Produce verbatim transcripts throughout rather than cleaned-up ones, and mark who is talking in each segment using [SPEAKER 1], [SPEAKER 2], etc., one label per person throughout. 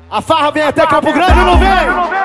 [SPEAKER 1] A farra vem até Campo Grande ou não vem?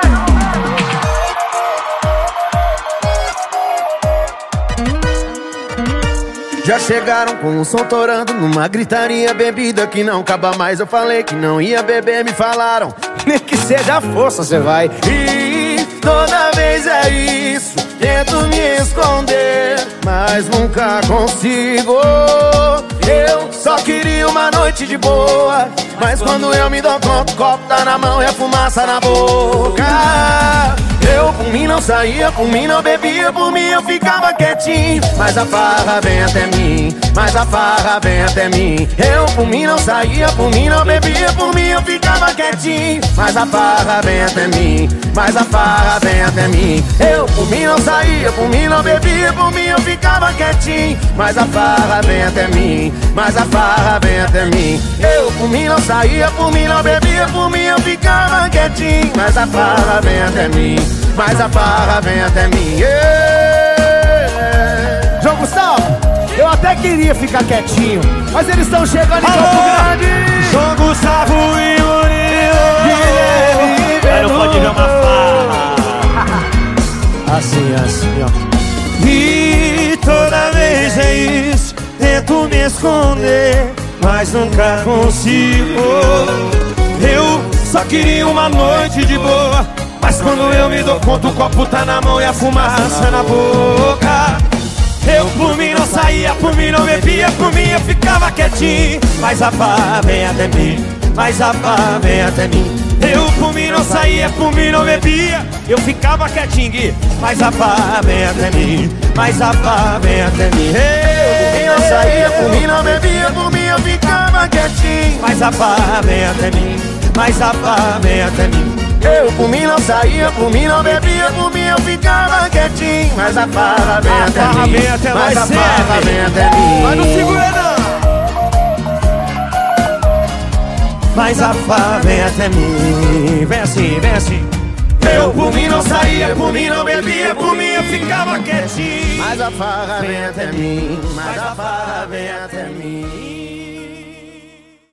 [SPEAKER 2] Já chegaram com o som torando numa gritaria, bebida que não acaba mais. Eu falei que não ia beber, me falaram nem que seja força cê vai. E toda vez é isso, tento me esconder, mas nunca consigo. Eu só queria uma noite de boa, mas quando eu me dou conta, o copo tá na mão e a fumaça na boca. Eu por mim não saía, por mim não bebia, por mim eu ficava quietinho. Mas a farra vem até mim, mas a farra vem até mim. Eu por mim não saía, por mim não bebia, por mim eu ficava quietinho. Mas a farra vem até mim, mas a farra vem até mim. Eu por mim não saía, por mim não bebia, por mim eu ficava quietinho. Mas a farra vem até mim, mas a farra vem até mim. Eu por mim não saía, por mim não bebia, por mim eu ficava quietinho. Mas a farra vem até mim, mas a farra vem até mim. Yeah.
[SPEAKER 1] João Gustavo, eu até queria ficar quietinho, mas eles estão chegando em Campo Grande.
[SPEAKER 3] João Gustavo e Murilo.
[SPEAKER 4] Aí não pode ver uma farra.
[SPEAKER 3] Assim, assim, ó. E toda vez é isso, tento me esconder, mas nunca consigo. Eu só queria uma noite de boa, mas quando eu me dou conta, o copo tá na mão e a fumaça na boca. Eu por mim não saía, por mim não bebia, por mim eu ficava quietinho. Mas a farra vem até mim, mas a farra vem até mim. Eu por mim não saía, por mim não bebia, eu ficava quietinho. Mas a farra vem até mim, mas a farra vem até mim.
[SPEAKER 2] Eu por mim não saía, por mim não bebia, por mim eu ficava quietinho.
[SPEAKER 3] Mas a farra vem até mim, mas a farra vem até mim.
[SPEAKER 2] Eu por mim não saía, por mim não bebia, por mim eu ficava quietinho. Mas a farra vem
[SPEAKER 3] A
[SPEAKER 2] até
[SPEAKER 3] farra
[SPEAKER 2] mim,
[SPEAKER 3] vem até
[SPEAKER 2] mas
[SPEAKER 3] nós
[SPEAKER 2] a farra
[SPEAKER 3] sempre.
[SPEAKER 2] vem até mim.
[SPEAKER 1] Mas não segura não.
[SPEAKER 3] Mas a farra vem até mim. Vem assim, vem assim. Eu por mim não saía, por mim não bebia, por mim eu ficava quietinho.
[SPEAKER 2] Mas a farra vem até mim, mas a farra vem até mim.